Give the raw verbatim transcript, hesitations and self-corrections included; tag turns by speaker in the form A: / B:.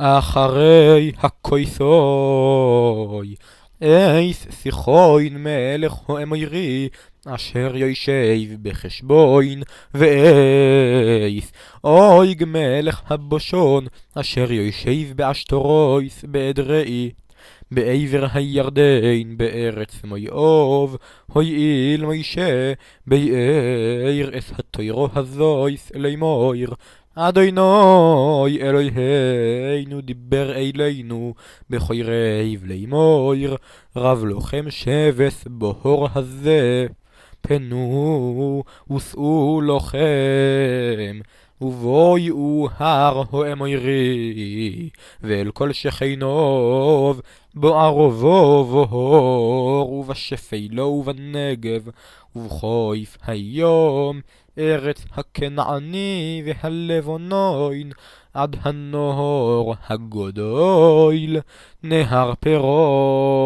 A: אחרי הכויסוי אייס סיכוין מלך האמורי אשר יושב בחשבון ואייס אויג מלך הבושון אשר יושב באשתרויס באדראי בעבר הירדן בארץ מויאוב הויעיל מוישה ביער אס התוירו הזויס לימויר אדוני אלוהינו דיבר אלינו בחיירב לימויר רב לוחם שבס בהור הזה פנו וסעו לוחם ובויעו הר האמורי ואל כל שכנוב בערבו ובהור ובשפלו ובנגב ובחויף היום ארץ הכנעני והלבנון עד הנהר הגדול נהר פרון